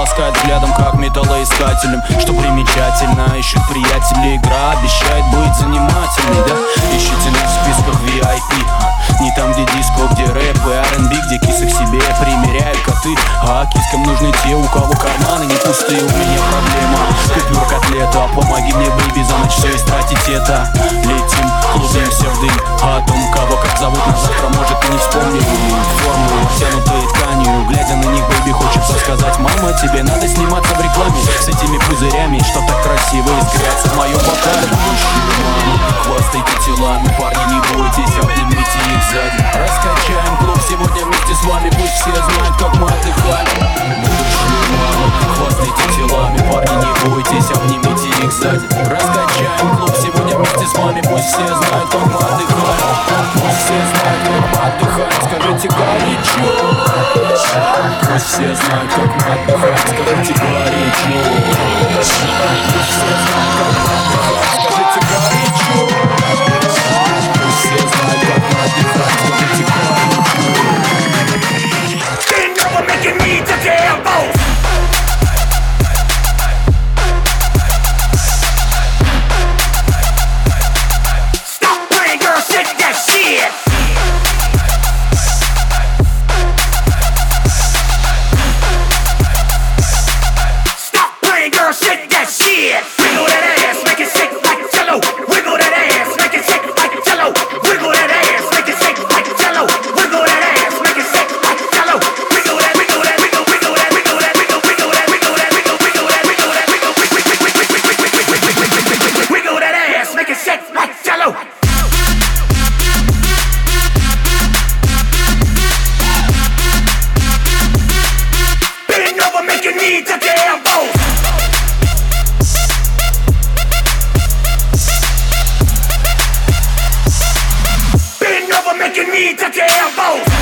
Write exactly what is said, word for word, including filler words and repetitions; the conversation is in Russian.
ласкает взглядом, как металлоискателем. Что примечательно, ищут приятели, игра обещает быть занимательной, да? Ищите нас в списках ви ай пи. Не там, где диско, где рэп и ар энд би, где кисы к себе примеряют коты. А кискам нужны те, у кого карманы не пустые. У меня проблема, купюр котлета. Помоги мне, бэйби, за ночь все истратить это. Летим, клубимся в дым. А о том, кого как зовут на завтра, может и не вспомним. Формулы, обтянутые тканью. Глядя на них, бэйби, хочется сказать: мама, тебе надо сниматься в рекламе с этими пузырями, что так красиво искрятся в моем бокале. Мама, хвастайте телами, парни, не бойтесь, обнимите их сзади. Раскачаем клуб сегодня вместе с вами, пусть все знают, как мы отдыхаем. Мама, хвастайте телами, парни, не бойтесь, обнимите их сзади. Раскачаем клуб сегодня вместе с вами, пусть все знают, как мы отдыхаем. Пусть все знают, как мы отдыхаем, скажите горячо. Пусть все знают, как мы отдыхаем, скажите горячо. Пусть все знают, как мы отдыхаем, скажите горячо. Пусть все знают, как мы отдыхаем, скажите горячо. Bend over, making me to damn both. Stop playing, girl, shake that shit. Stop playing, girl, shake that shit. Wiggle that ass, make it shake like jello. Wiggle that ass, make it shake like jello. Wiggle that ass, make it shake like jello. Wiggle that ass, make it shake like jello. Wiggle that, wiggle that, wiggle, wiggle that, wiggle that, wiggle, wiggle that, wiggle that, wiggle, wiggle that, wiggle that, wiggle, wiggle that ass, make it shake like jello. Bend over, make your knee to damn both. Bend over, make your knee to damn both.